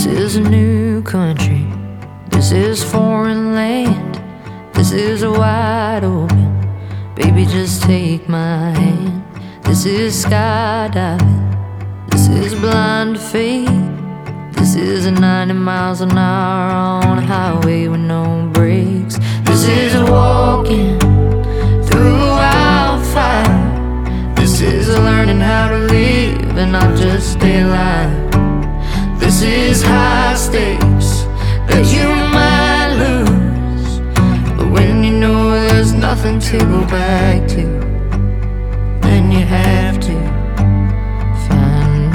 is a new country. This is foreign land. This is a wide open. Baby, just take my hand. This is skydiving. This is blind faith. This is a 90 miles an hour on a highway with no brakes. This is walking through wildfire. This is learning how to live and not just stay alive. This is high stakes that you might lose, but when you know there's nothing to go back to, then you have to find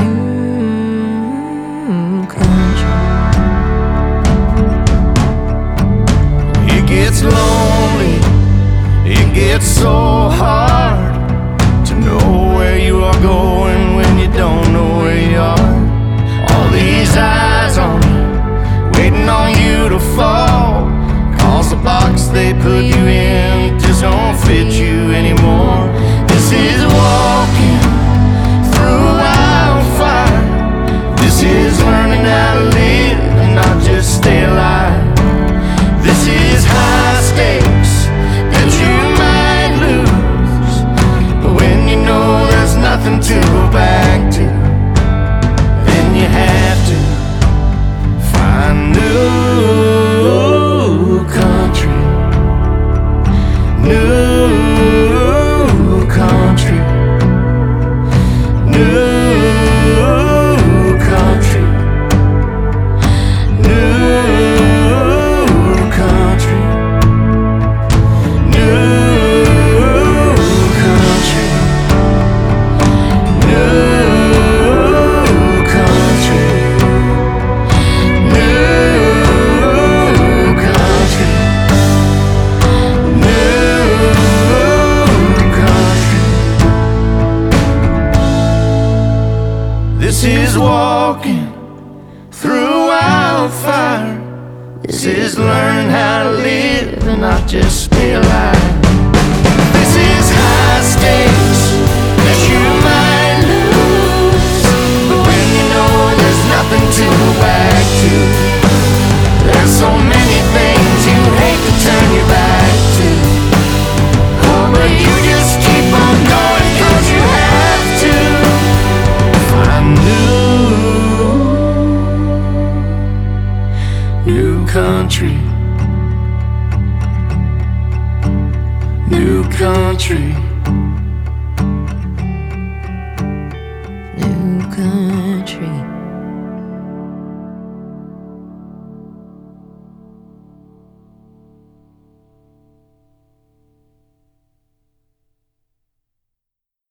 new country. It gets lonely, it gets so hard to know where you are going when you don't know where you are. All these eyes on you, waiting on you to fall, 'cause the box they put you in just don't fit you anymore. This is walking through wildfire. This is learning how to live and not just stay alive. This is high stakes that you might lose, but when you know there's nothing to go back to, then you have to find new country. New country. New country. New country. New country. New country. New country. New country. This is walking through wildfire. This is learning how to live and not just stay alive. This is high stakes that you might lose, but when you know there's nothing to go back to, there's so many things you hate to turn your back to. Oh, but you just keep on going 'cause you have to find new country. New country.